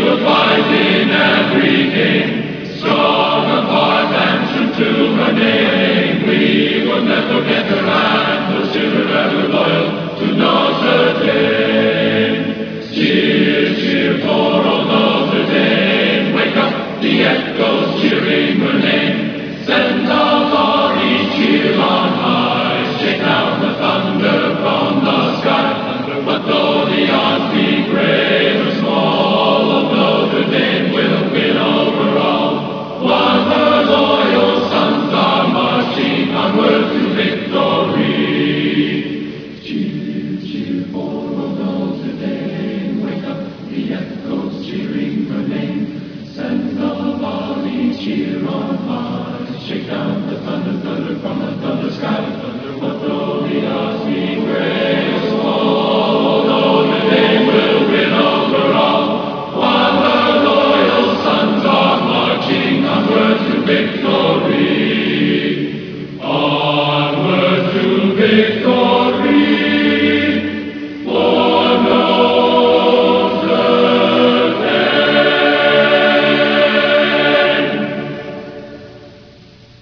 fight in every game, strong of heart and true to her name. We will never forget her and those children ever loyal to Notre Dame. Cheer, cheer for old Notre Dame. Wake up the echoes cheering her name. Send our bodies cheer on high. Shake down the thunder from the sky. But though the odds be great or small, old Notre Dame will win over all. While her loyal sons are marching onward to victory. Cheer, cheer for old Notre Dame. Wake up the echoes cheering her name. Send the volleys cheer on high. Shake down the thunder, thunder from the thunder sky. But though the odds be great or small, Notre Dame will win over all. While her loyal sons are marching onward to victory.